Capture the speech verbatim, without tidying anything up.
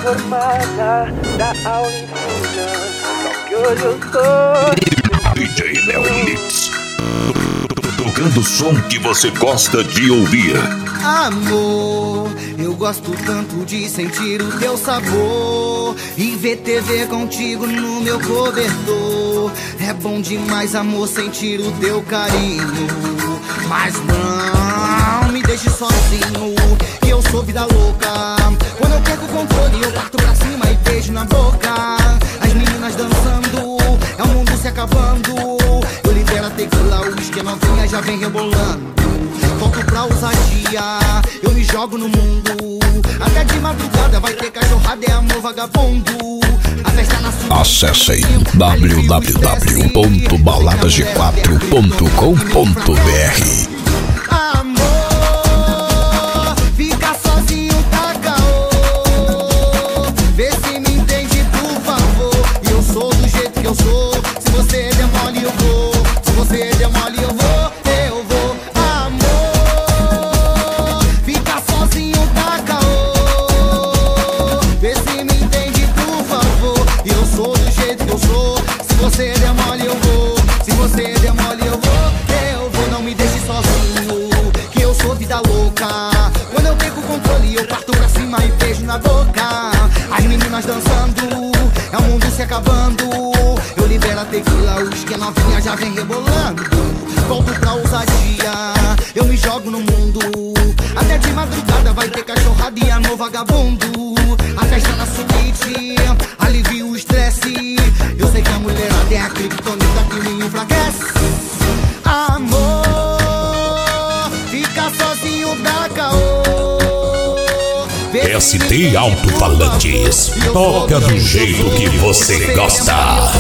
formada da aula ensina, só que hoje eu sou D J Léo Lix, tocando o som que você gosta de ouvir. Amor, eu gosto tanto de sentir o teu sabor e ver T V contigo no meu cobertor. É bom demais, amor, sentir o teu carinho, mas não me deixe sozinho, que eu sou vida louca. Quando eu perco o controle, eu parto pra cima e beijo na boca. As meninas dançando, é o mundo se acabando. Eu libero a tequila, o uísque, a novinha já vem rebolando. Volto pra ousadia, eu me jogo no mundo. Até de madrugada vai ter cachorrada, é amor vagabundo. A festa na sua... Acessem w w w ponto baladas g quatro ponto com ponto b r. Amor, fica sozinho, tá caô. Vê se me entende, por favor. E eu sou do jeito que eu sou. Se você der mole, eu vou. Se você der mole, eu vou. Eu vou. Amor, fica sozinho, tá caô. Vê se me entende, por favor. E eu sou do jeito que eu sou. Se você der mole, eu vou. Se você der mole, eu vou. Eu vou, não me deixe sozinho, que eu sou vida louca. Quando eu perco o controle, eu parto pra cima e beijo na boca. As meninas dançando, é o mundo se acabando. Eu libero a tequila, o uísque, a novinha já vem rebolando. Volto pra ousadia, eu me jogo no mundo. Até de madrugada vai ter cachorrada e amor vagabundo. A festa na suíte, alivia o estresse. Eu sei que a mulherada é a criptonita que me enfraquece. Amor, fica sozinho, dá caô. S T Alto-Falantes, toca do jeito que você gosta.